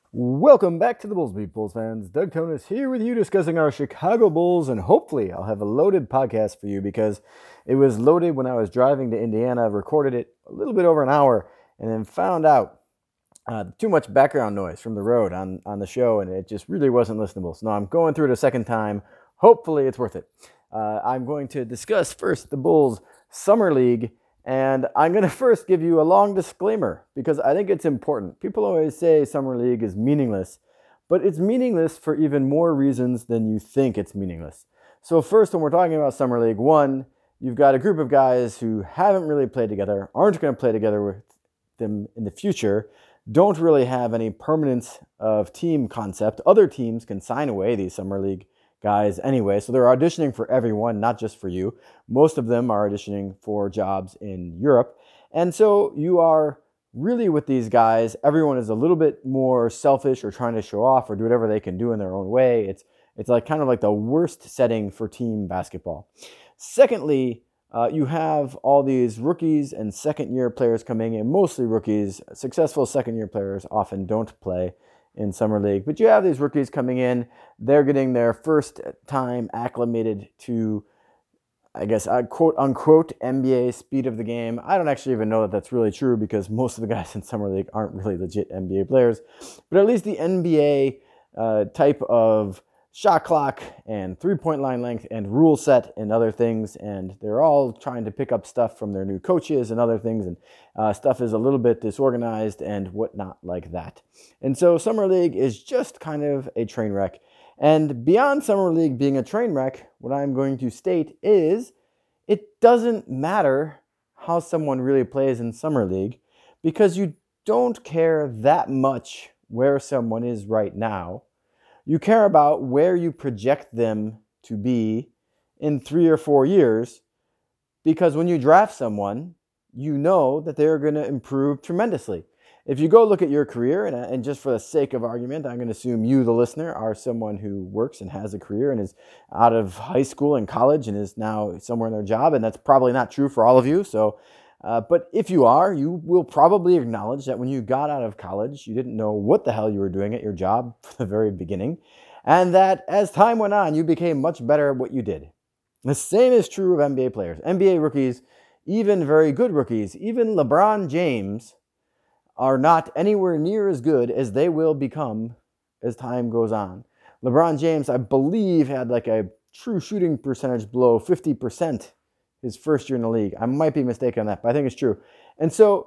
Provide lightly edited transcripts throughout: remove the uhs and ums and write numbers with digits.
Welcome back to the Bulls Beat, Bulls fans. Doug Tonis here with you discussing our Chicago Bulls, and hopefully I'll have a loaded podcast for you because it was loaded when I was driving to Indiana, recorded it a little bit over an hour, and then found out too much background noise from the road on the show, and it just really wasn't listenable. So now I'm going through it a second time. Hopefully it's worth it. I'm going to discuss first the Bulls Summer League. And I'm going to first give you a long disclaimer because I think it's important. People always say Summer League is meaningless, but it's meaningless for even more reasons than you think it's meaningless. So first, when we're talking about Summer League, one, you've got a group of guys who haven't really played together, aren't going to play together with them in the future, don't really have any permanence of team concept. Other teams can sign away these Summer League guys anyway, so they're auditioning for everyone, not just for you. Most of them are auditioning for jobs in Europe. And so you are really with these guys, everyone is a little bit more selfish or trying to show off or do whatever they can do in their own way. It's like kind of like the worst setting for team basketball. Secondly, you have all these rookies and second-year players coming in, mostly rookies. Successful second-year players often don't play in Summer League. But you have these rookies coming in. They're getting their first time acclimated to, I guess, quote-unquote NBA speed of the game. I don't actually even know that that's really true because most of the guys in Summer League aren't really legit NBA players. But at least the NBA type of shot clock and three-point line length and rule set and other things, and they're all trying to pick up stuff from their new coaches and other things, and stuff is a little bit disorganized and whatnot like that. And so Summer League is just kind of a train wreck. And beyond Summer League being a train wreck, what I'm going to state is it doesn't matter how someone really plays in Summer League because you don't care that much where someone is right now. You care about where you project them to be in 3 or 4 years because when you draft someone, you know that they're going to improve tremendously. If you go look at your career, and just for the sake of argument, I'm going to assume you, the listener, are someone who works and has a career and is out of high school and college and is now somewhere in their job, and that's probably not true for all of you. But if you are, you will probably acknowledge that when you got out of college, you didn't know what the hell you were doing at your job from the very beginning, and that as time went on, you became much better at what you did. The same is true of NBA players, NBA rookies, even very good rookies, even LeBron James are not anywhere near as good as they will become as time goes on. LeBron James, I believe, had like a true shooting percentage below 50% his first year in the league. I might be mistaken on that, but I think it's true. And so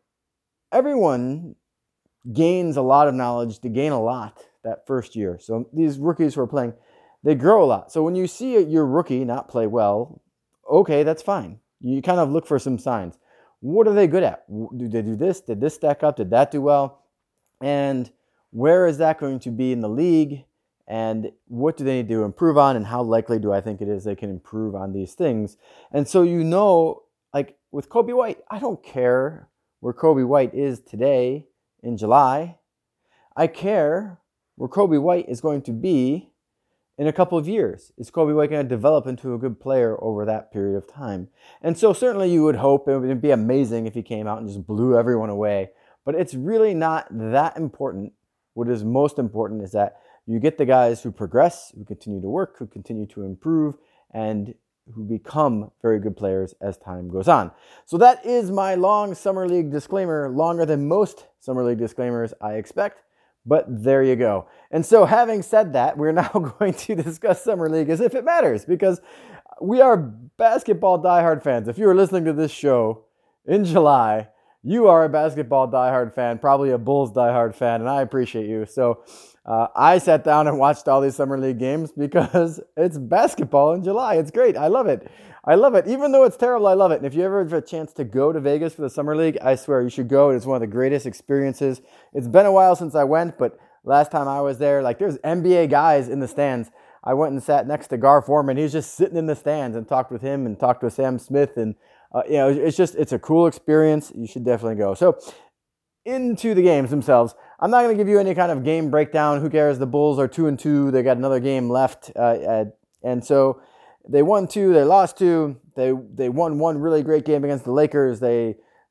everyone gains a lot of knowledge to gain a lot that first year. So these rookies who are playing, they grow a lot. So when you see your rookie not play well, okay, that's fine. You kind of look for some signs. What are they good at? Do they do this? Did this stack up? Did that do well? And where is that going to be in the league? And what do they need to improve on? And how likely do I think it is they can improve on these things? And so like with Coby White, I don't care where Coby White is today in July. I care where Coby White is going to be in a couple of years. Is Coby White going to develop into a good player over that period of time? And so certainly you would hope it would be amazing if he came out and just blew everyone away. But it's really not that important. What is most important is that you get the guys who progress, who continue to work, who continue to improve, and who become very good players as time goes on. So that is my long Summer League disclaimer, longer than most Summer League disclaimers I expect. But there you go. And so having said that, we're now going to discuss Summer League as if it matters because we are basketball diehard fans. If you are listening to this show in July, you are a basketball diehard fan, probably a Bulls diehard fan, and I appreciate you. So I sat down and watched all these Summer League games because it's basketball in July. It's great. I love it. I love it. Even though it's terrible, I love it. And if you ever have a chance to go to Vegas for the Summer League, I swear you should go. It's one of the greatest experiences. It's been a while since I went, but last time I was there, like there's NBA guys in the stands. I went and sat next to Gar Forman. He was just sitting in the stands and talked with him and talked with Sam Smith. And, it's a cool experience. You should definitely go. So into the games themselves. I'm not going to give you any kind of game breakdown. Who cares? The Bulls are 2-2. They got another game left. And so they won 2. They lost 2. They won one really great game against the Lakers. They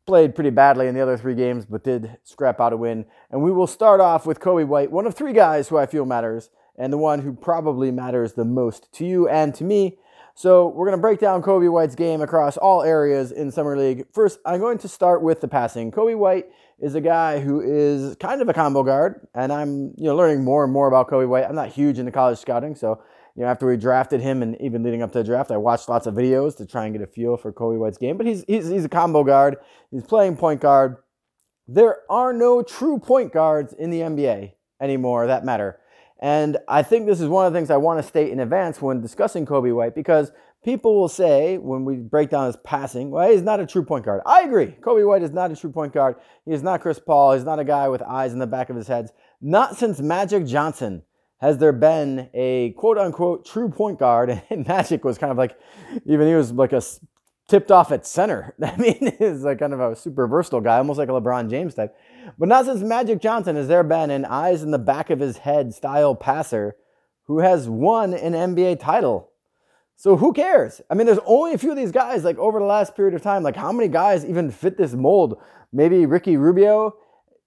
played pretty badly in the other 3 games, but did scrap out a win. And we will start off with Coby White, one of 3 guys who I feel matters, and the one who probably matters the most to you and to me. So we're going to break down Coby White's game across all areas in Summer League. First, I'm going to start with the passing. Coby White is a guy who is kind of a combo guard, and I'm learning more and more about Coby White. I'm not huge into college scouting, so after we drafted him and even leading up to the draft, I watched lots of videos to try and get a feel for Coby White's game. But he's a combo guard. He's playing point guard. There are no true point guards in the NBA anymore that matter. And I think this is one of the things I want to state in advance when discussing Coby White, because people will say when we break down his passing, well, he's not a true point guard. I agree. Coby White is not a true point guard. He is not Chris Paul. He's not a guy with eyes in the back of his head. Not since Magic Johnson has there been a quote-unquote true point guard, and Magic was kind of like, even he was like a tipped off at center. I mean, he's like kind of a super versatile guy, almost like a LeBron James type. But not since Magic Johnson has there been an eyes in the back of his head style passer who has won an NBA title. So who cares? I mean, there's only a few of these guys, like over the last period of time. Like, how many guys even fit this mold? Maybe Ricky Rubio,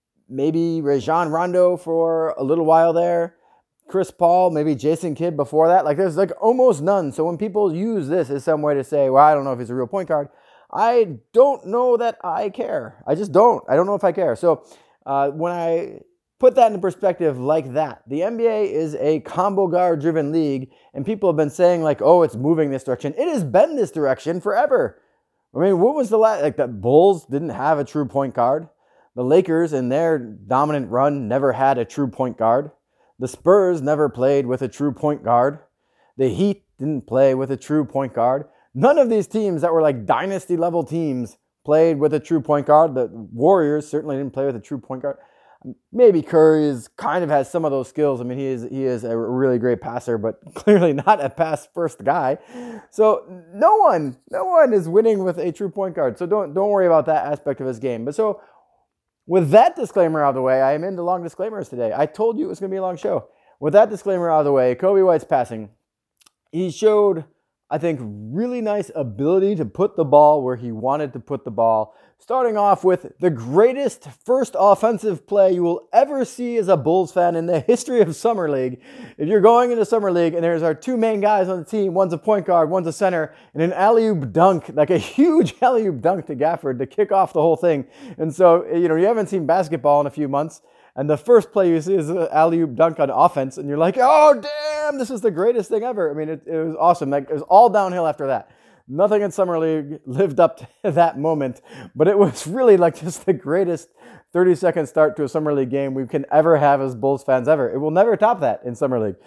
maybe Rajon Rondo for a little while there, Chris Paul, maybe Jason Kidd before that. Like, there's like almost none. So when people use this as some way to say, well, I don't know if he's a real point guard, I don't know that I care. I just don't. I don't know if I care. So when I put that into perspective like that, the NBA is a combo guard driven league, and people have been saying like, oh, it's moving this direction. It has been this direction forever. I mean, what was the last, like the Bulls didn't have a true point guard. The Lakers in their dominant run never had a true point guard. The Spurs never played with a true point guard. The Heat didn't play with a true point guard. None of these teams that were like dynasty level teams played with a true point guard. The Warriors certainly didn't play with a true point guard. Maybe Curry kind of has some of those skills. I mean, he is a really great passer, but clearly not a pass first guy. So no one is winning with a true point guard. So don't worry about that aspect of his game. But so with that disclaimer out of the way, I am into long disclaimers today. I told you it was going to be a long show. With that disclaimer out of the way, Coby White's passing, he showed, I think, really nice ability to put the ball where he wanted to put the ball, starting off with the greatest first offensive play you will ever see as a Bulls fan in the history of Summer League. If you're going into Summer League and there's our 2 main guys on the team, one's a point guard, one's a center, and an alley-oop dunk, like a huge alley-oop dunk to Gafford to kick off the whole thing. And so, you haven't seen basketball in a few months, and the first play you see is an alley-oop dunk on offense, and you're like, oh, damn, this is the greatest thing ever. I mean, it was awesome. Like, it was all downhill after that. Nothing in Summer League lived up to that moment, but it was really like just the greatest 30-second start to a Summer League game we can ever have as Bulls fans ever. It will never top that in Summer League.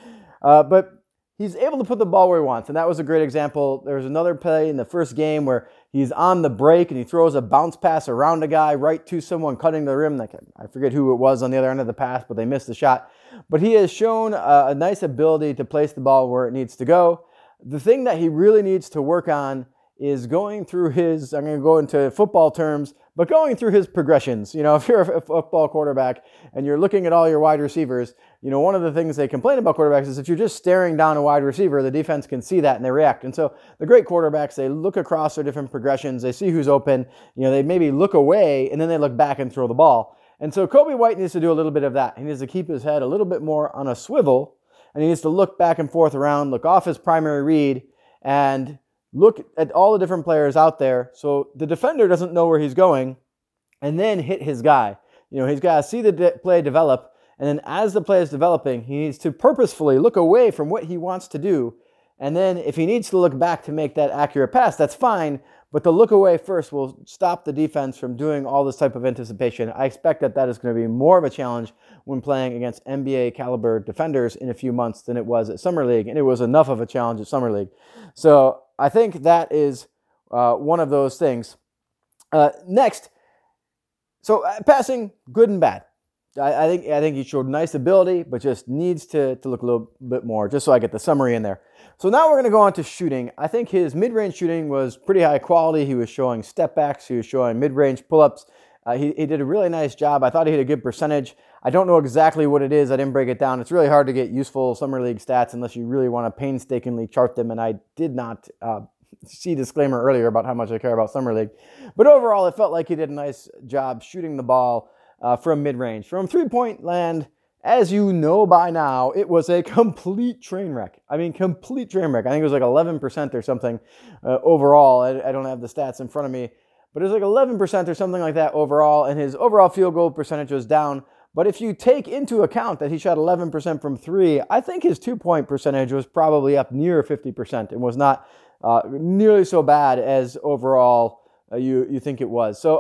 But he's able to put the ball where he wants, and that was a great example. There was another play in the first game where he's on the break and he throws a bounce pass around a guy right to someone cutting the rim. Like, I forget who it was on the other end of the pass, but they missed the shot. But he has shown a nice ability to place the ball where it needs to go. The thing that he really needs to work on is going through his, I'm going to go into football terms, but going through his progressions. If you're a football quarterback and you're looking at all your wide receivers, one of the things they complain about quarterbacks is if you're just staring down a wide receiver, the defense can see that and they react. And so the great quarterbacks, they look across their different progressions, they see who's open, they maybe look away and then they look back and throw the ball. And so Coby White needs to do a little bit of that. He needs to keep his head a little bit more on a swivel, and he needs to look back and forth around, look off his primary read, and look at all the different players out there so the defender doesn't know where he's going, and then hit his guy. He's got to see the play develop, and then as the play is developing, he needs to purposefully look away from what he wants to do, and then if he needs to look back to make that accurate pass, that's fine, but the look away first will stop the defense from doing all this type of anticipation. I expect that is going to be more of a challenge when playing against NBA caliber defenders in a few months than it was at Summer League, and it was enough of a challenge at Summer League. So I think that is one of those things. Next, so passing, good and bad. I think he showed nice ability, but just needs to look a little bit more, just so I get the summary in there. So now we're going to go on to shooting. I think his mid-range shooting was pretty high quality. He was showing step backs. He was showing mid-range pull-ups. He did a really nice job. I thought he had a good percentage. I don't know exactly what it is. I didn't break it down. It's really hard to get useful Summer League stats unless you really want to painstakingly chart them, and I did not see disclaimer earlier about how much I care about Summer League. But overall, it felt like he did a nice job shooting the ball from mid-range. From three-point land, as you know by now, it was a complete train wreck. I mean, complete train wreck. I think it was like 11% or something overall. I don't have the stats in front of me, but it was like 11% or something like that overall, and his overall field goal percentage was down. But if you take into account that he shot 11% from three, I think his two-point percentage was probably up near 50% and was not nearly so bad as overall you think it was. So,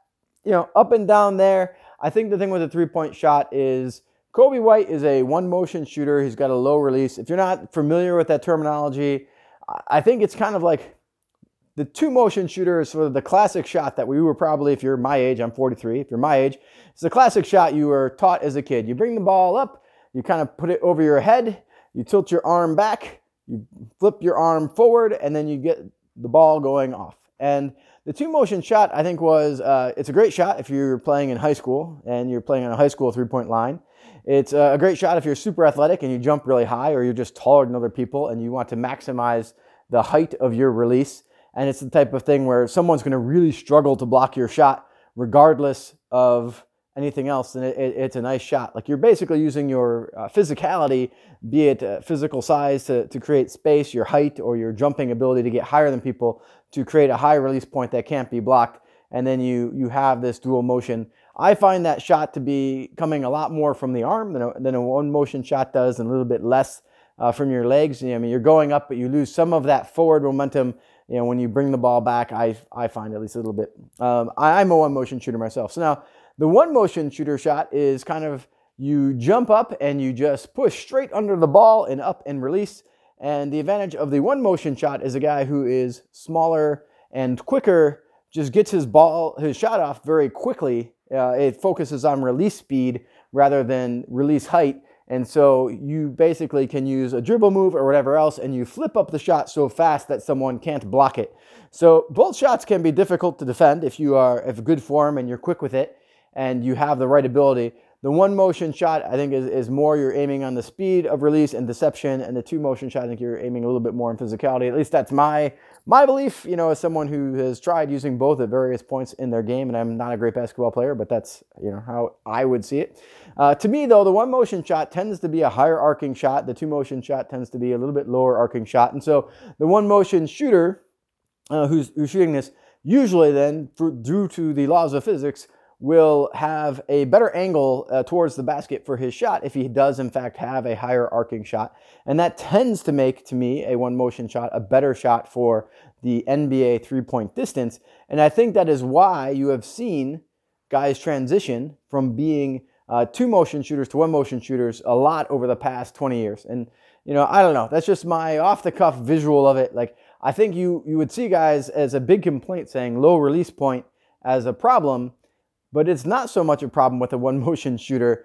up and down there. I think the thing with a three-point shot is Coby White is a one-motion shooter. He's got a low release. If you're not familiar with that terminology, I think it's kind of like the two-motion shooter is sort of the classic shot that we were probably, if you're my age, I'm 43, if you're my age, it's the classic shot you were taught as a kid. You bring the ball up, you kind of put it over your head, you tilt your arm back, you flip your arm forward, and then you get the ball going off. And the two-motion shot, I think, it's a great shot if you're playing in high school and you're playing on a high school three-point line. It's a great shot if you're super athletic and you jump really high, or you're just taller than other people and you want to maximize the height of your release. And it's the type of thing where someone's going to really struggle to block your shot regardless of anything else. And it's a nice shot. Like, you're basically using your physicality, be it physical size to create space, your height, or your jumping ability to get higher than people to create a high release point that can't be blocked. And then you have this dual motion. I find that shot to be coming a lot more from the arm than a one-motion shot does, and a little bit less from your legs. I mean, you're going up, but you lose some of that forward momentum. When you bring the ball back, I find at least a little bit. I'm a one-motion shooter myself. So now, the one-motion shooter shot is kind of you jump up and you just push straight under the ball and up and release. And the advantage of the one-motion shot is a guy who is smaller and quicker just gets his shot off very quickly. It focuses on release speed rather than release height. And so you basically can use a dribble move or whatever else, and you flip up the shot so fast that someone can't block it. So both shots can be difficult to defend if you are of good form and you're quick with it and you have the right ability. The one motion shot, I think, is more you're aiming on the speed of release and deception, and the two motion shot, I think you're aiming a little bit more on physicality. At least that's my belief, as someone who has tried using both at various points in their game, and I'm not a great basketball player, but that's, how I would see it. To me, though, the one motion shot tends to be a higher arcing shot. The two motion shot tends to be a little bit lower arcing shot. And so the one motion shooter who's shooting this, usually then, due to the laws of physics, will have a better angle towards the basket for his shot if he does, in fact, have a higher arcing shot. And that tends to make, to me, a one-motion shot a better shot for the NBA three-point distance. And I think that is why you have seen guys transition from being two-motion shooters to one-motion shooters a lot over the past 20 years. And, I don't know. That's just my off-the-cuff visual of it. Like, I think you would see guys as a big complaint saying low release point as a problem, but it's not so much a problem with a one-motion shooter.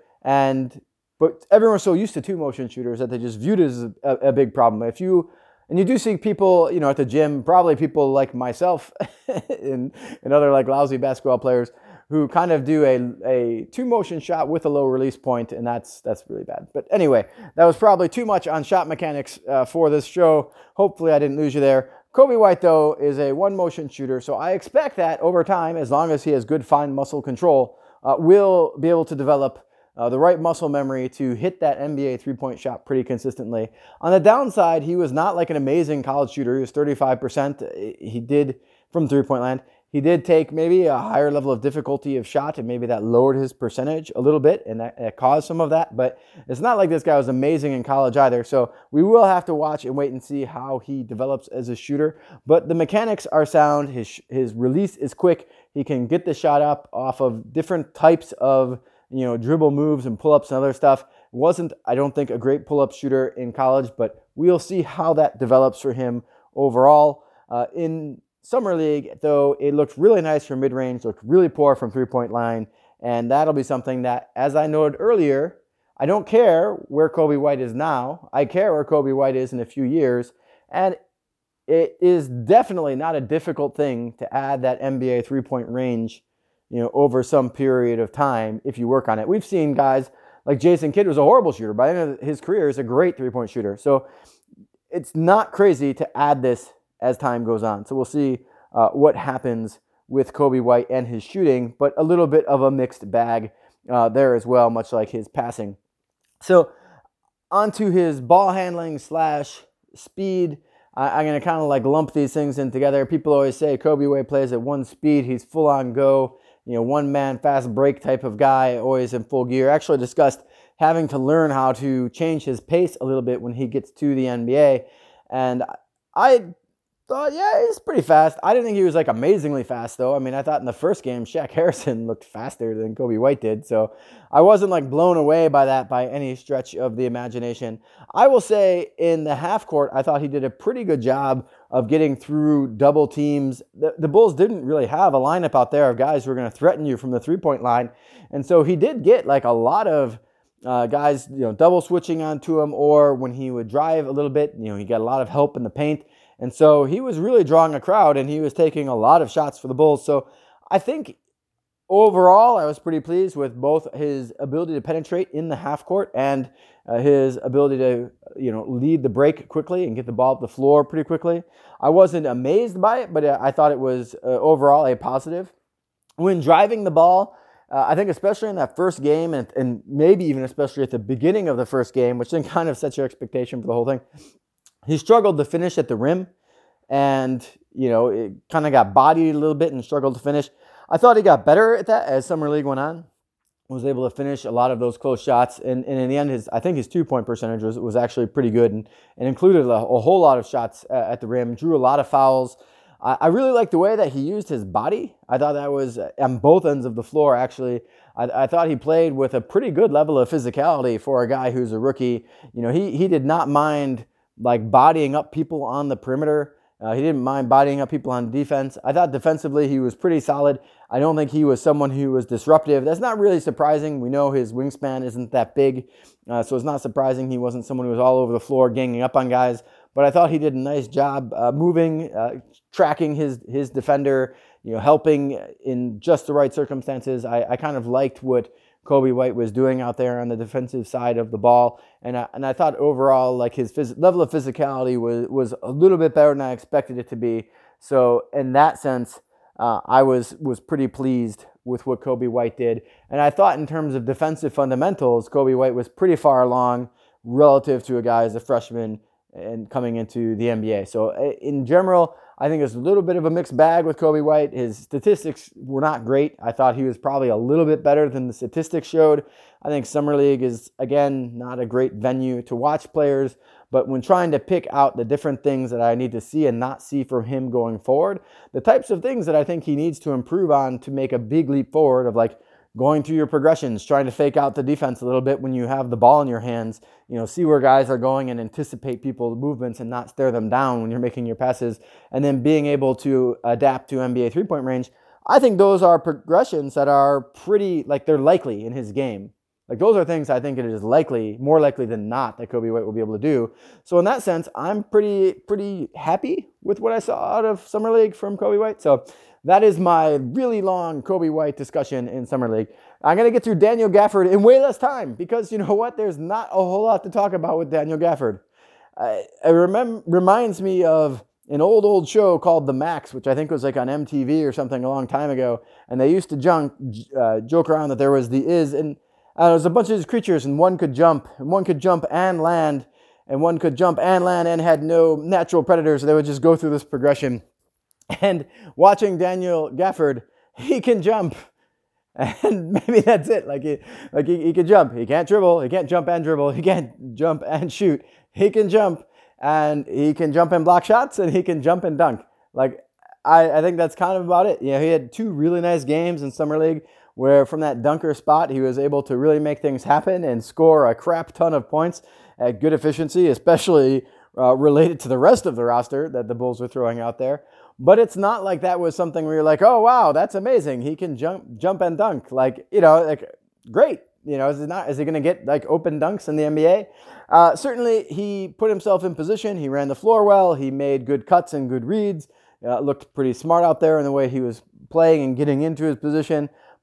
But everyone's so used to two-motion shooters that they just viewed it as a big problem. And you do see people, at the gym, probably people like myself and other like lousy basketball players who kind of do a two-motion shot with a low release point, and that's really bad. But anyway, that was probably too much on shot mechanics for this show. Hopefully I didn't lose you there. Coby White, though, is a one-motion shooter, so I expect that over time, as long as he has good fine muscle control, will be able to develop the right muscle memory to hit that NBA three-point shot pretty consistently. On the downside, he was not like an amazing college shooter. He was 35%. He did, from three-point land, he did take maybe a higher level of difficulty of shot, and maybe that lowered his percentage a little bit, and that caused some of that. But it's not like this guy was amazing in college either. So we will have to watch and wait and see how he develops as a shooter. But the mechanics are sound. His release is quick. He can get the shot up off of different types of dribble moves and pull-ups and other stuff. Wasn't, I don't think, a great pull-up shooter in college, but we'll see how that develops for him overall. In Summer League, though, it looked really nice from mid-range, looked really poor from three-point line, and that'll be something that, as I noted earlier, I don't care where Coby White is now. I care where Coby White is in a few years, and it is definitely not a difficult thing to add that NBA three-point range, over some period of time if you work on it. We've seen guys like Jason Kidd, was a horrible shooter. By the end of his career, he's a great three-point shooter. So it's not crazy to add this as time goes on. So we'll see what happens with Coby White and his shooting, but a little bit of a mixed bag there as well, much like his passing. So onto his ball handling / speed. I'm going to kind of like lump these things in together. People always say Coby White plays at one speed. He's full on go, one man fast break type of guy, always in full gear. Actually discussed having to learn how to change his pace a little bit when he gets to the NBA. And I thought, yeah, he's pretty fast. I didn't think he was like amazingly fast though. I mean, I thought in the first game, Shaq Harrison looked faster than Coby White did. So I wasn't like blown away by that by any stretch of the imagination. I will say in the half court, I thought he did a pretty good job of getting through double teams. The Bulls didn't really have a lineup out there of guys who were going to threaten you from the 3-point line. And so he did get like a lot of guys, double switching onto him, or when he would drive a little bit, he got a lot of help in the paint. And so he was really drawing a crowd, and he was taking a lot of shots for the Bulls. So I think overall I was pretty pleased with both his ability to penetrate in the half court and his ability to lead the break quickly and get the ball up the floor pretty quickly. I wasn't amazed by it, but I thought it was overall a positive. When driving the ball, I think especially in that first game and maybe even especially at the beginning of the first game, which then kind of sets your expectation for the whole thing, he struggled to finish at the rim, and, it kind of got bodied a little bit and struggled to finish. I thought he got better at that as Summer League went on, was able to finish a lot of those close shots. And in the end, his 2-point percentage was actually pretty good and included a whole lot of shots at the rim, drew a lot of fouls. I really liked the way that he used his body. I thought that was on both ends of the floor, actually. I thought he played with a pretty good level of physicality for a guy who's a rookie. He did not mind like bodying up people on the perimeter. He didn't mind bodying up people on defense. I thought defensively he was pretty solid. I don't think he was someone who was disruptive. That's not really surprising. We know his wingspan isn't that big, so it's not surprising he wasn't someone who was all over the floor ganging up on guys. But I thought he did a nice job moving, tracking his defender, helping in just the right circumstances. I kind of liked what Coby White was doing out there on the defensive side of the ball. And I thought overall, like his level of physicality was a little bit better than I expected it to be. So in that sense, I was pretty pleased with what Coby White did. And I thought in terms of defensive fundamentals, Coby White was pretty far along relative to a guy as a freshman and coming into the NBA. So in general, I think it's a little bit of a mixed bag with Coby White. His statistics were not great. I thought he was probably a little bit better than the statistics showed. I think Summer League is, again, not a great venue to watch players, but when trying to pick out the different things that I need to see and not see from him going forward, the types of things that I think he needs to improve on to make a big leap forward of like going through your progressions, trying to fake out the defense a little bit when you have the ball in your hands, see where guys are going and anticipate people's movements and not stare them down when you're making your passes, and then being able to adapt to NBA 3-point range. I think those are progressions that are pretty, like they're likely in his game. Like those are things I think it is more likely than not that Coby White will be able to do. So in that sense, I'm pretty happy with what I saw out of Summer League from Coby White. So that is my really long Coby White discussion in Summer League. I'm going to get through Daniel Gafford in way less time because you know what? There's not a whole lot to talk about with Daniel Gafford. It reminds me of an old show called The Max, which I think was like on MTV or something a long time ago. And they used to joke around that there was the Iz, and there was a bunch of these creatures, and one could jump and land, and one could jump and land and had no natural predators. So they would just go through this progression. And watching Daniel Gafford, he can jump, and maybe that's it. He can jump. He can't dribble. He can't jump and dribble. He can't jump and shoot. He can jump, and he can jump and block shots, and he can jump and dunk. I think that's kind of about it. He had 2 really nice games in Summer League where from that dunker spot, he was able to really make things happen and score a crap ton of points at good efficiency, especially related to the rest of the roster that the Bulls were throwing out there. But it's not like that was something where you're like, oh, wow, that's amazing. He can jump and dunk. Great. Is he going to get open dunks in the NBA? Certainly, he put himself in position. He ran the floor well. He made good cuts and good reads. Looked pretty smart out there in the way he was playing and getting into his position.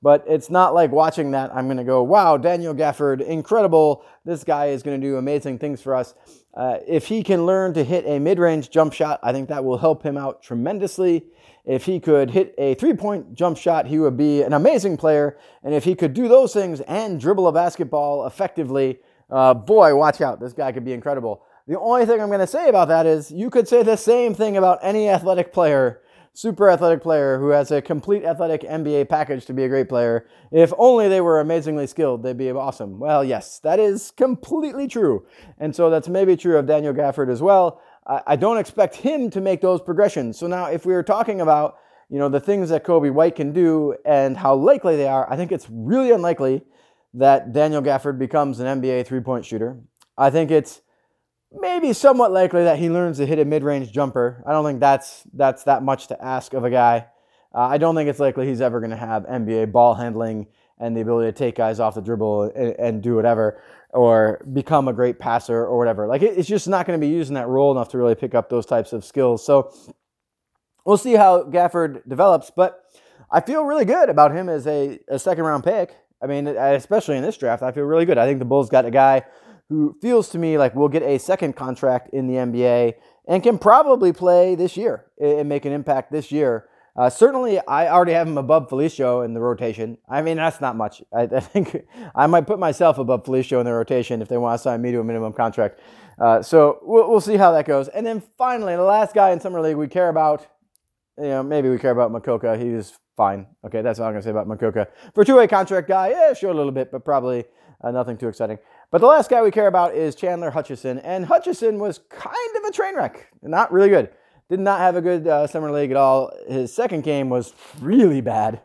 But it's not like watching that I'm going to go, wow, Daniel Gafford, incredible. This guy is going to do amazing things for us. If he can learn to hit a mid-range jump shot, I think that will help him out tremendously. If he could hit a three-point jump shot, he would be an amazing player. And if he could do those things and dribble a basketball effectively, boy, watch out. This guy could be incredible. The only thing I'm going to say about that is you could say the same thing about any athletic player, super athletic player who has a complete athletic NBA package to be a great player. If only they were amazingly skilled, they'd be awesome. Well, yes, that is completely true. And so that's maybe true of Daniel Gafford as well. I don't expect him to make those progressions. So now if we were talking about, the things that Coby White can do and how likely they are, I think it's really unlikely that Daniel Gafford becomes an NBA three-point shooter. I think it's maybe somewhat likely that he learns to hit a mid-range jumper. I don't think that's that much to ask of a guy. I don't think it's likely he's ever going to have NBA ball handling and the ability to take guys off the dribble and do whatever, or become a great passer or whatever. Like, it's just not going to be used in that role enough to really pick up those types of skills. So we'll see how Gafford develops, but I feel really good about him as a second-round pick. I mean, especially in this draft, I feel really good. I think the Bulls got a guy who feels to me like will get a second contract in the NBA and can probably play this year and make an impact this year. Certainly, I already have him above Felicio in the rotation. I mean, that's not much. I think I might put myself above Felicio in the rotation if they want to sign me to a minimum contract. So we'll see how that goes. And then finally, the last guy in Summer League we care about, maybe we care about Mokoka. He was fine. Okay, that's all I'm going to say about Mokoka. For a two-way contract guy, sure, a little bit, but probably nothing too exciting. But the last guy we care about is Chandler Hutchison. And Hutchison was kind of a train wreck. Not really good. Did not have a good Summer League at all. His second game was really bad.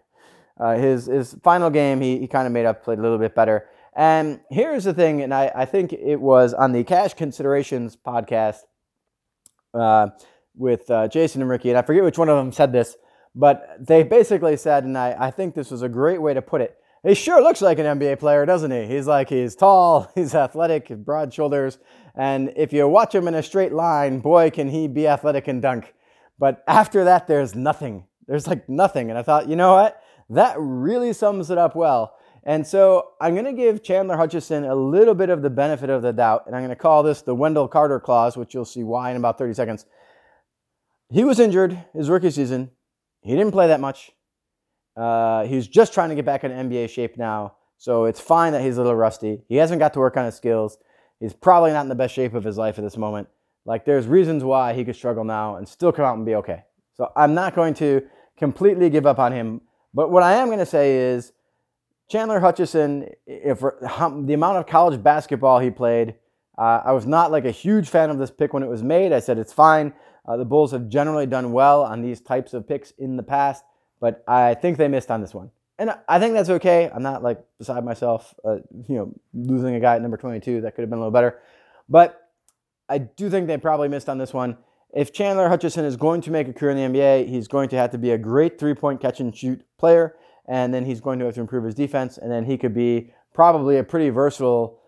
His final game, he kind of made up, played a little bit better. And here's the thing, and I think it was on the Cash Considerations podcast with Jason and Ricky, and I forget which one of them said this, but they basically said, and I think this was a great way to put it, he sure looks like an NBA player, doesn't he? He's tall, he's athletic, broad shoulders, and if you watch him in a straight line, boy, can he be athletic and dunk. But after that, there's nothing. There's like nothing. And I thought, you know what? That really sums it up well. And so I'm going to give Chandler Hutchison a little bit of the benefit of the doubt, and I'm going to call this the Wendell Carter clause, which you'll see why in about 30 seconds. He was injured his rookie season. He didn't play that much. He's just trying to get back in NBA shape now, so it's fine that he's a little rusty. He hasn't got to work on his skills. He's probably not in the best shape of his life at this moment. Like, there's reasons why he could struggle now and still come out and be okay. So I'm not going to completely give up on him. But what I am going to say is Chandler Hutchison, for the amount of college basketball he played, I was not like a huge fan of this pick when it was made. I said it's fine. The Bulls have generally done well on these types of picks in the past, but I think they missed on this one. And I think that's okay. I'm not like beside myself, losing a guy at number 22. That could have been a little better. But I do think they probably missed on this one. If Chandler Hutchison is going to make a career in the NBA, he's going to have to be a great three-point catch and shoot player, and then he's going to have to improve his defense, and then he could be probably a pretty versatile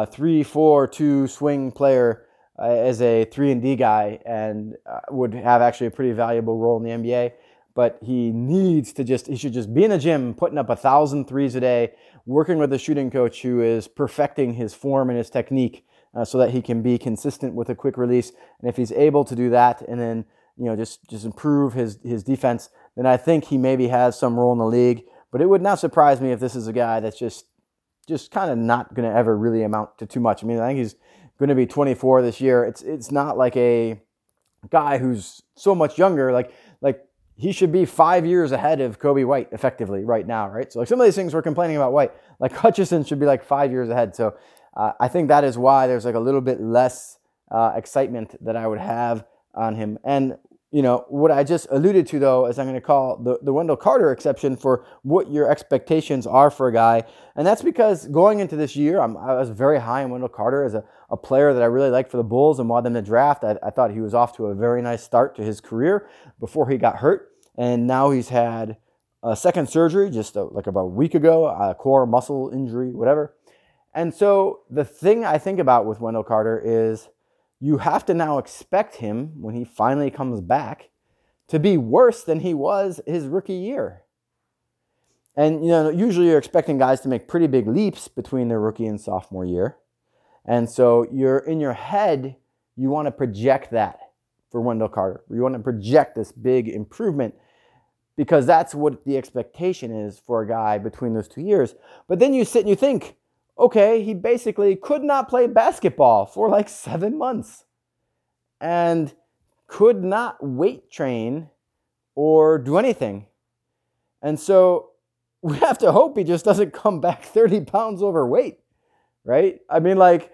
3-4-2 swing player as a 3-and-D guy, and would have actually a pretty valuable role in the NBA. But he should just be in the gym, putting up 1,000 threes a day, working with a shooting coach who is perfecting his form and his technique so that he can be consistent with a quick release. And if he's able to do that and then, just improve his defense, then I think he maybe has some role in the league. But it would not surprise me if this is a guy that's just kind of not going to ever really amount to too much. I mean, I think he's going to be 24 this year. It's not like a guy who's so much younger. Like he should be 5 years ahead of Coby White effectively right now, right? So like some of these things we're complaining about White, like Hutchison should be like 5 years ahead. So I think that is why there's like a little bit less excitement that I would have on him. And what I just alluded to, though, is I'm going to call the Wendell Carter exception for what your expectations are for a guy. And that's because going into this year, I was very high on Wendell Carter as a player that I really liked for the Bulls and wanted them to draft. I thought he was off to a very nice start to his career before he got hurt. And now he's had a second surgery just like about a week ago, a core muscle injury, whatever. And so the thing I think about with Wendell Carter is you have to now expect him, when he finally comes back, to be worse than he was his rookie year. And, usually you're expecting guys to make pretty big leaps between their rookie and sophomore year. And so you're in your head, you want to project that for Wendell Carter. You want to project this big improvement because that's what the expectation is for a guy between those 2 years. But then you sit and you think, okay, he basically could not play basketball for like 7 months and could not weight train or do anything. And so we have to hope he just doesn't come back 30 pounds overweight, right? I mean, like,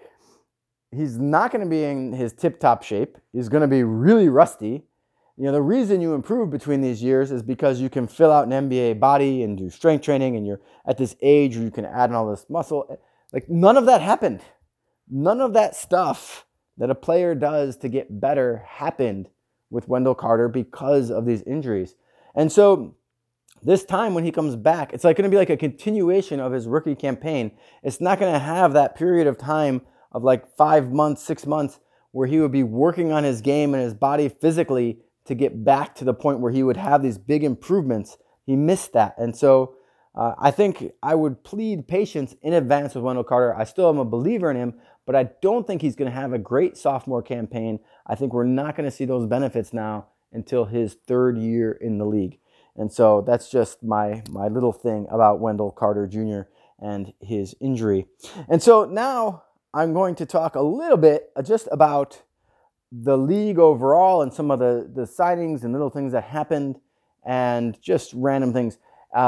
he's not going to be in his tip-top shape. He's going to be really rusty. The reason you improve between these years is because you can fill out an NBA body and do strength training, and you're at this age where you can add in all this muscle. Like, none of that happened. None of that stuff that a player does to get better happened with Wendell Carter because of these injuries. And so this time when he comes back, it's like going to be like a continuation of his rookie campaign. It's not going to have that period of time of like 5 months, 6 months, where he would be working on his game and his body physically to get back to the point where he would have these big improvements. He missed that. And so I think I would plead patience in advance with Wendell Carter. I still am a believer in him, but I don't think he's going to have a great sophomore campaign. I think we're not going to see those benefits now until his third year in the league. And so that's just my little thing about Wendell Carter Jr. and his injury. And so now I'm going to talk a little bit just about the league overall and some of the signings and little things that happened and just random things.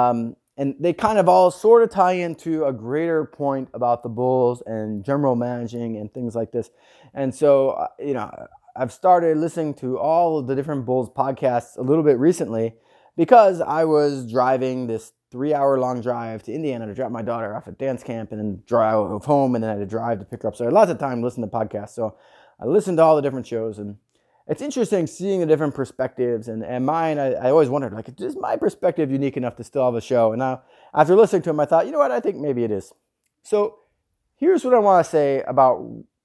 And they kind of all sort of tie into a greater point about the Bulls and general managing and things like this. And so, I've started listening to all of the different Bulls podcasts a little bit recently because I was driving this 3-hour-long drive to Indiana to drop my daughter off at dance camp and then drive home, and then I had to drive to pick her up. So I had lots of time to listen to podcasts. So I listened to all the different shows, and it's interesting seeing the different perspectives. And mine, I always wondered, like, is my perspective unique enough to still have a show? And now, after listening to them, I thought, you know what, I think maybe it is. So here's what I want to say about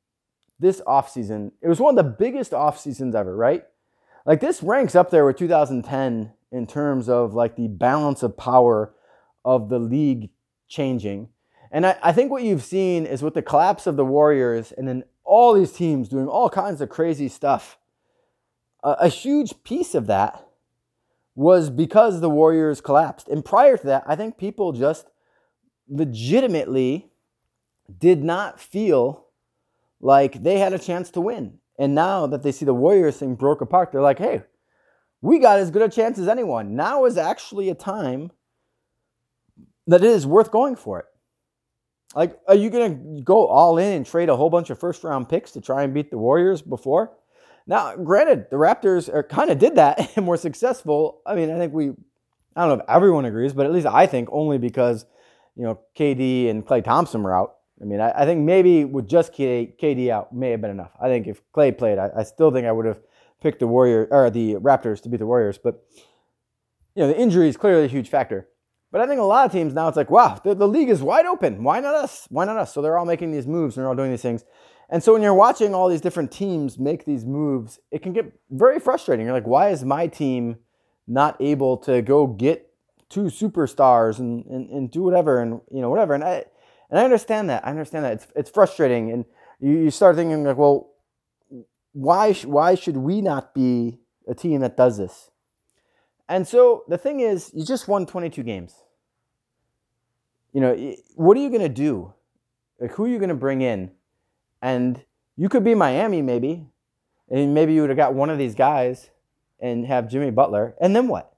this offseason. It was one of the biggest off seasons ever, right? Like, this ranks up there with 2010 in terms of like the balance of power of the league changing. And I think what you've seen is with the collapse of the Warriors and then all these teams doing all kinds of crazy stuff, a huge piece of that was because the Warriors collapsed. And prior to that, I think people just legitimately did not feel like they had a chance to win. And now that they see the Warriors thing broke apart, they're like, hey, we got as good a chance as anyone. Now is actually a time that it is worth going for it. Like, are you going to go all in and trade a whole bunch of first-round picks to try and beat the Warriors before? Now, granted, the Raptors kind of did that and were successful. I mean, I think I don't know if everyone agrees, but at least I think only because, KD and Klay Thompson were out. I mean, I think maybe with just KD out may have been enough. I think if Klay played, I still think I would have picked the Raptors to beat the Warriors. But, the injury is clearly a huge factor. But I think a lot of teams now, it's like, wow, the league is wide open. Why not us? Why not us? So they're all making these moves and they're all doing these things. And so when you're watching all these different teams make these moves, it can get very frustrating. You're like, why is my team not able to go get 2 superstars and do whatever and, whatever. And I understand that. It's frustrating. And you start thinking like, well, why should we not be a team that does this? And so the thing is, you just won 22 games. What are you going to do? Like, who are you going to bring in? And you could be Miami maybe, and maybe you would have got one of these guys and have Jimmy Butler, and then what?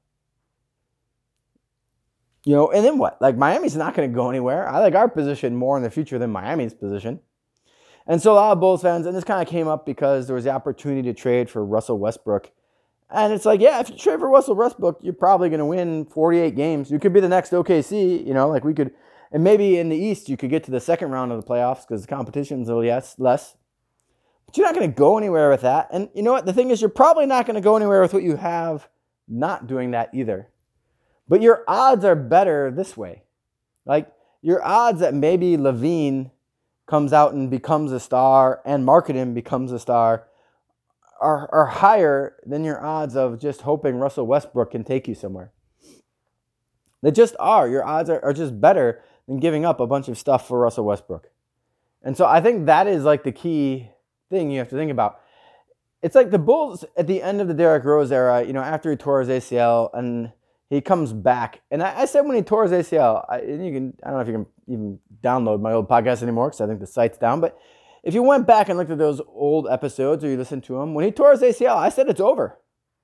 And then what? Like, Miami's not going to go anywhere. I like our position more in the future than Miami's position. And so a lot of Bulls fans, and this kind of came up because there was the opportunity to trade for Russell Westbrook. And it's like, yeah, if you trade for Russell Westbrook, you're probably going to win 48 games. You could be the next OKC, like we could. And maybe in the East, you could get to the second round of the playoffs because the competition's a little less. But you're not going to go anywhere with that. And you know what? The thing is, you're probably not going to go anywhere with what you have not doing that either. But your odds are better this way. Like, your odds that maybe LaVine comes out and becomes a star and Markkanen becomes a star are higher than your odds of just hoping Russell Westbrook can take you somewhere. They just are. Your odds are just better than giving up a bunch of stuff for Russell Westbrook. And so I think that is like the key thing you have to think about. It's like the Bulls at the end of the Derrick Rose era, after he tore his ACL and he comes back. And I said when he tore his ACL, I don't know if you can even download my old podcast anymore because I think the site's down. But if you went back and looked at those old episodes or you listened to them, when he tore his ACL, I said it's over.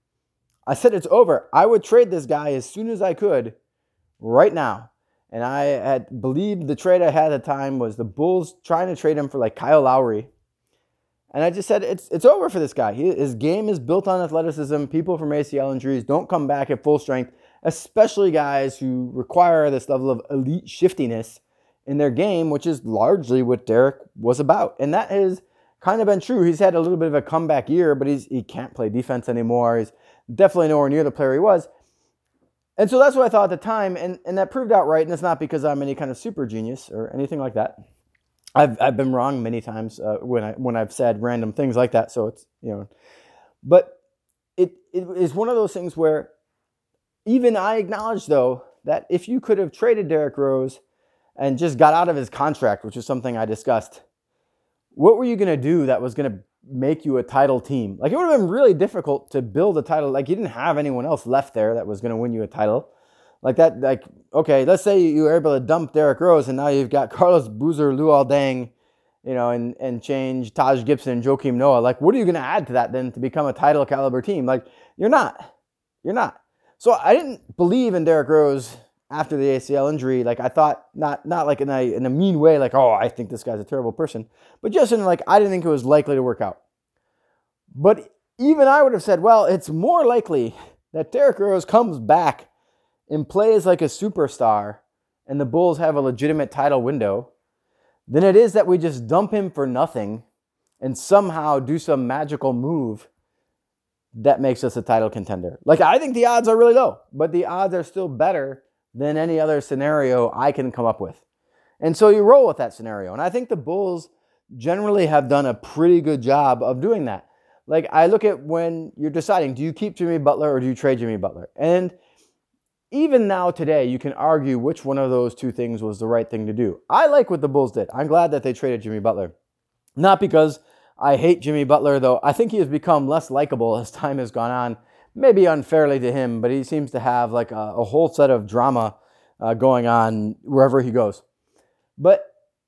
I would trade this guy as soon as I could right now. And I had believed the trade I had at the time was the Bulls trying to trade him for like Kyle Lowry. And I just said, it's over for this guy. His game is built on athleticism. People from ACL injuries don't come back at full strength, especially guys who require this level of elite shiftiness in their game, which is largely what Derrick was about. And that has kind of been true. He's had a little bit of a comeback year, but he can't play defense anymore. He's definitely nowhere near the player he was. And so that's what I thought at the time, and that proved out right. And it's not because I'm any kind of super genius or anything like that. I've been wrong many times when I've said random things like that. So it's but it is one of those things where even I acknowledge though that if you could have traded Derrick Rose and just got out of his contract, which is something I discussed, what were you going to do that was going to make you a title team? Like it would have been really difficult to build a title. Like you didn't have anyone else left there that was going to win you a title. Like that, okay, let's say you were able to dump Derrick Rose and now you've got Carlos Boozer, Luol Deng, and change Taj Gibson and Joakim Noah. Like, what are you going to add to that then to become a title caliber team? Like, you're not. So I didn't believe in Derrick Rose after the ACL injury. Like I thought, not like in a mean way, like, oh, I think this guy's a terrible person, but just in like, I didn't think it was likely to work out. But even I would have said, well, it's more likely that Derrick Rose comes back and plays like a superstar and the Bulls have a legitimate title window than it is that we just dump him for nothing and somehow do some magical move that makes us a title contender. Like, I think the odds are really low, but the odds are still better than any other scenario I can come up with. And so you roll with that scenario. And I think the Bulls generally have done a pretty good job of doing that. Like, I look at when you're deciding, do you keep Jimmy Butler or do you trade Jimmy Butler? And even now today, you can argue which one of those two things was the right thing to do. I like what the Bulls did. I'm glad that they traded Jimmy Butler. Not because I hate Jimmy Butler, though. I think he has become less likable as time has gone on. Maybe unfairly to him, but he seems to have like a whole set of drama going on wherever he goes. But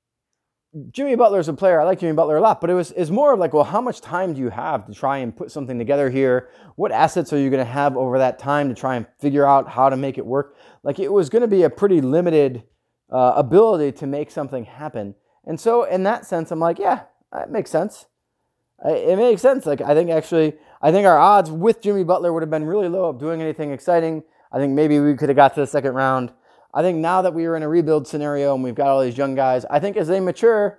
Jimmy Butler is a player. I like Jimmy Butler a lot, but it's more of like, well, how much time do you have to try and put something together here? What assets are you going to have over that time to try and figure out how to make it work? Like, it was going to be a pretty limited ability to make something happen. And so in that sense, I'm like, yeah, it makes sense. It makes sense. Like, I think our odds with Jimmy Butler would have been really low of doing anything exciting. I think maybe we could have got to the second round. I think now that we are in a rebuild scenario and we've got all these young guys, I think as they mature,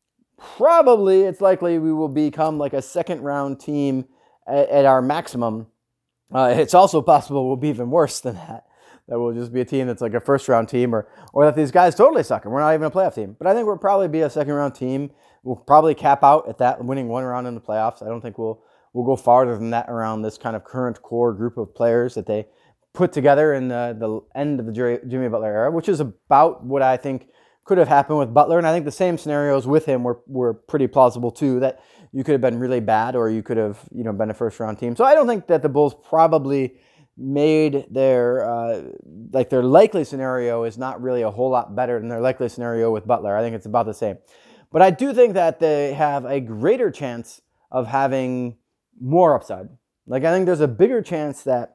probably it's likely we will become like a second round team at our maximum. It's also possible we'll be even worse than that. That we'll just be a team that's like a first round team or that these guys totally suck and we're not even a playoff team. But I think we'll probably be a second round team. We'll probably cap out at that, winning one round in the playoffs. I don't think we'll go farther than that around this kind of current core group of players that they put together in the end of the Jimmy Butler era, which is about what I think could have happened with Butler. And I think the same scenarios with him were pretty plausible too, that you could have been really bad or you could have been a first round team. So I don't think that the Bulls probably made their likely scenario is not really a whole lot better than their likely scenario with Butler. I think it's about the same. But I do think that they have a greater chance of having more upside. Like, I think there's a bigger chance that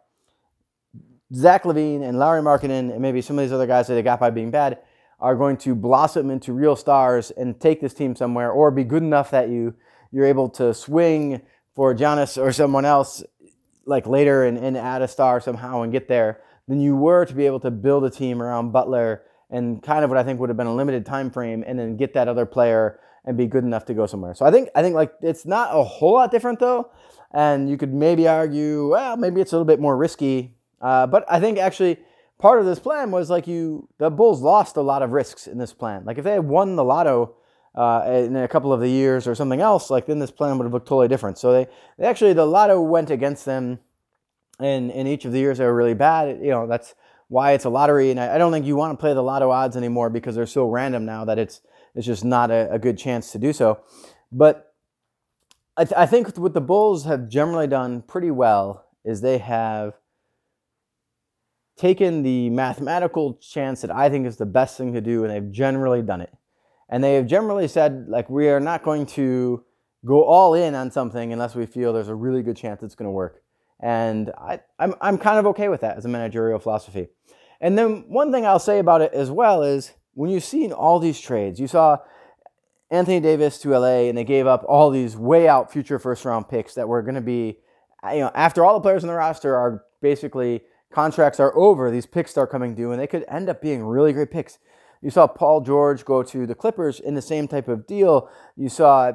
Zach LaVine and Lauri Markkanen and maybe some of these other guys that they got by being bad are going to blossom into real stars and take this team somewhere, or be good enough that you're able to swing for Giannis or someone else like later and add a star somehow and get there, than you were to be able to build a team around Butler and kind of what I think would have been a limited time frame, and then get that other player and be good enough to go somewhere. So I think like it's not a whole lot different though, and you could maybe argue, well, maybe it's a little bit more risky. But I think actually part of this plan was like the Bulls lost a lot of risks in this plan. Like if they had won the lotto in a couple of the years or something else, like then this plan would have looked totally different. So they actually, the lotto went against them in each of the years they were really bad. That's why it's a lottery. And I don't think you want to play the lotto odds anymore because they're so random now that it's just not a good chance to do so. But I think what the Bulls have generally done pretty well is they have taken the mathematical chance that I think is the best thing to do, and they've generally done it. And they have generally said, like, we are not going to go all in on something unless we feel there's a really good chance it's going to work. And I'm kind of okay with that as a managerial philosophy. And then one thing I'll say about it as well is when you've seen all these trades, you saw Anthony Davis to LA, and they gave up all these way out future first round picks that were going to be, after all the players on the roster are basically contracts are over, these picks start coming due, and they could end up being really great picks. You saw Paul George go to the Clippers in the same type of deal. You saw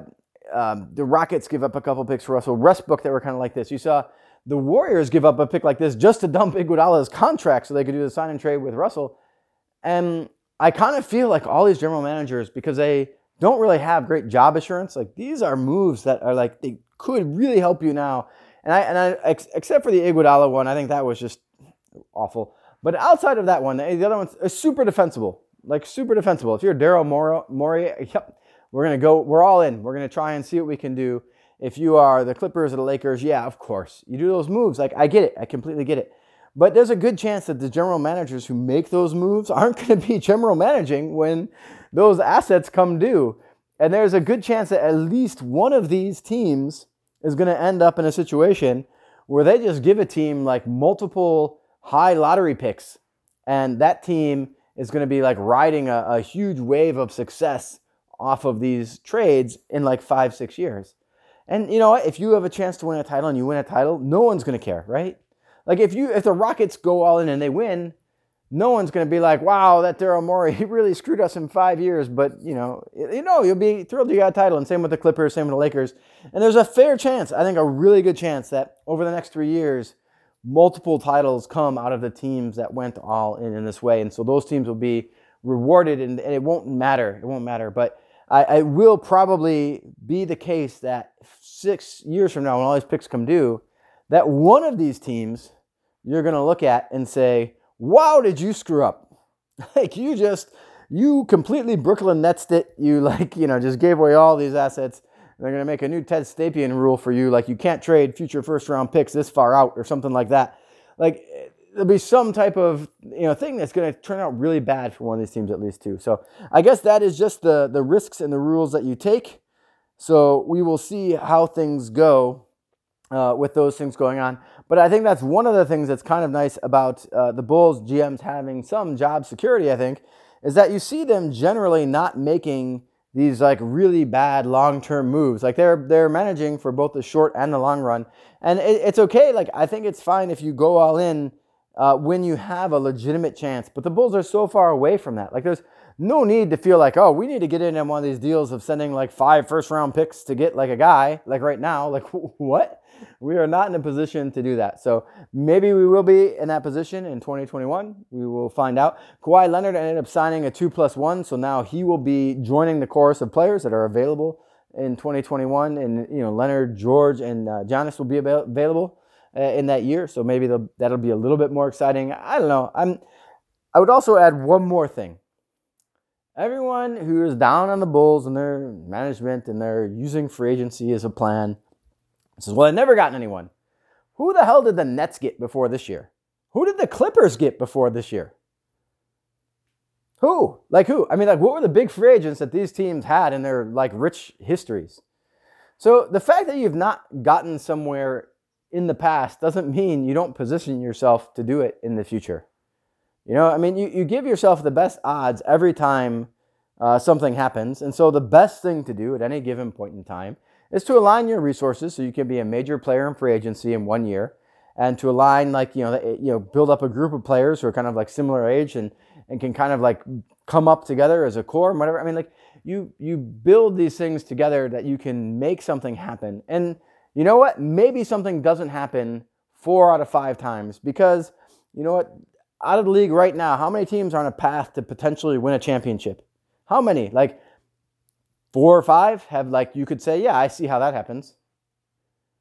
the Rockets give up a couple picks for Russell Westbrook that were kind of like this. You saw the Warriors give up a pick like this just to dump Iguodala's contract so they could do the sign and trade with Russell. And I kind of feel like all these general managers, because they don't really have great job assurance, like these are moves that are like, they could really help you now. And I except for the Iguodala one, I think that was just awful. But outside of that one, the other one's super defensible. Like super defensible. If you're Daryl Morey, yep, we're all in. We're going to try and see what we can do. If you are the Clippers or the Lakers, yeah, of course. You do those moves. Like, I get it. I completely get it. But there's a good chance that the general managers who make those moves aren't going to be general managing when those assets come due. And there's a good chance that at least one of these teams is going to end up in a situation where they just give a team like multiple high lottery picks. And that team is going to be like riding a huge wave of success off of these trades in like 5-6 years. And you know what? If you have a chance to win a title and you win a title, no one's going to care, right? Like if the Rockets go all in and they win, no one's going to be like, wow, that Daryl Morey, he really screwed us in 5 years. But, you'll be thrilled you got a title. And same with the Clippers, same with the Lakers. And there's a fair chance, I think a really good chance, that over the next 3 years, multiple titles come out of the teams that went all in this way. And so those teams will be rewarded, and it won't matter. It won't matter. But I will probably be the case that 6 years from now, when all these picks come due, that one of these teams you're going to look at and say, wow, did you screw up? Like you completely Brooklyn Nets'd it. You just gave away all these assets. They're going to make a new Ted Stapien rule for you. Like you can't trade future first round picks this far out or something like that. Like there'll be some type of, thing that's going to turn out really bad for one of these teams at least too. So I guess that is just the risks and the rules that you take. So we will see how things go with those things going on. But I think that's one of the things that's kind of nice about the Bulls GMs having some job security, I think, is that you see them generally not making these like really bad long-term moves. Like they're managing for both the short and the long run. And it's okay. Like I think it's fine if you go all in when you have a legitimate chance. But the Bulls are so far away from that. Like there's no need to feel like, oh, we need to get in on one of these deals of sending like 5 first-round picks to get like a guy. Like right now, like what? We are not in a position to do that. So maybe we will be in that position in 2021. We will find out. Kawhi Leonard ended up signing a 2+1. So now he will be joining the chorus of players that are available in 2021. And, Leonard, George, and Giannis will be available in that year. So maybe that'll be a little bit more exciting. I don't know. I would also add one more thing. Everyone who is down on the Bulls and their management and they're using free agency as a plan says, well, I've never gotten anyone. Who the hell did the Nets get before this year? Who did the Clippers get before this year? Who? Like who? I mean, like what were the big free agents that these teams had in their like rich histories? So the fact that you've not gotten somewhere in the past doesn't mean you don't position yourself to do it in the future. You give yourself the best odds every time something happens. And so the best thing to do at any given point in time is to align your resources so you can be a major player in free agency in 1 year, and to align build up a group of players who are kind of like similar age and can kind of like come up together as a core and whatever. I mean, like you build these things together that you can make something happen. And you know what? Maybe something doesn't happen 4 out of 5 times because you know what? Out of the league right now, how many teams are on a path to potentially win a championship? How many? Like 4 or 5 have you could say, yeah, I see how that happens.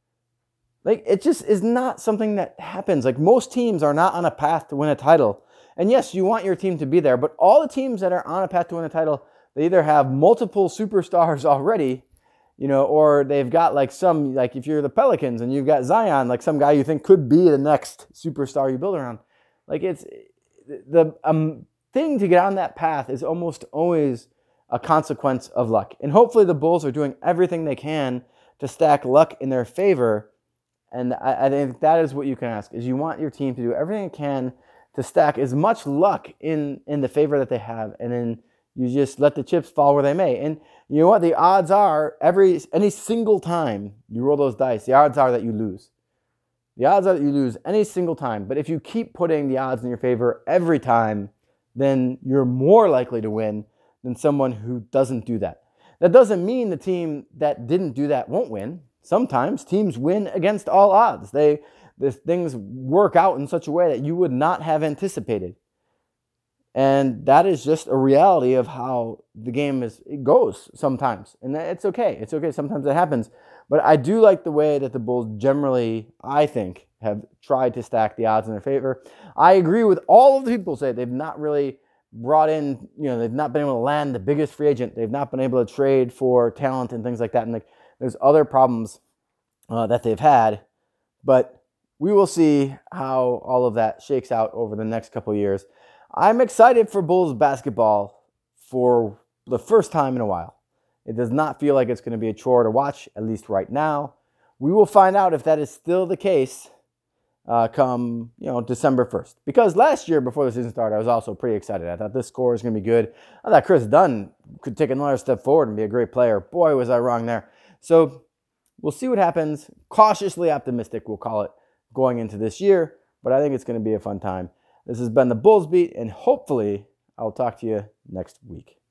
Like it just is not something that happens. Like most teams are not on a path to win a title. And yes, you want your team to be there, but all the teams that are on a path to win a title, they either have multiple superstars already, or they've got like if you're the Pelicans and you've got Zion, like some guy you think could be the next superstar you build around. Like it's the thing to get on that path is almost always a consequence of luck. And hopefully the Bulls are doing everything they can to stack luck in their favor. And I think that is what you can ask, is you want your team to do everything it can to stack as much luck in the favor that they have. And then you just let the chips fall where they may. And you know what? The odds are any single time you roll those dice, the odds are that you lose. The odds are that you lose any single time. But if you keep putting the odds in your favor every time, then you're more likely to win than someone who doesn't do that. That doesn't mean the team that didn't do that won't win. Sometimes teams win against all odds. Things work out in such a way that you would not have anticipated. And that is just a reality of how the game it goes sometimes. And it's okay. It's okay. Sometimes it happens. But I do like the way that the Bulls generally, I think, have tried to stack the odds in their favor. I agree with all of the people who say they've not really brought in, they've not been able to land the biggest free agent. They've not been able to trade for talent and things like that. And there's other problems that they've had. But we will see how all of that shakes out over the next couple of years. I'm excited for Bulls basketball for the first time in a while. It does not feel like it's going to be a chore to watch, at least right now. We will find out if that is still the case come December 1st. Because last year, before the season started, I was also pretty excited. I thought this score is going to be good. I thought Chris Dunn could take another step forward and be a great player. Boy, was I wrong there. So we'll see what happens. Cautiously optimistic, we'll call it, going into this year. But I think it's going to be a fun time. This has been the Bulls Beat, and hopefully I'll talk to you next week.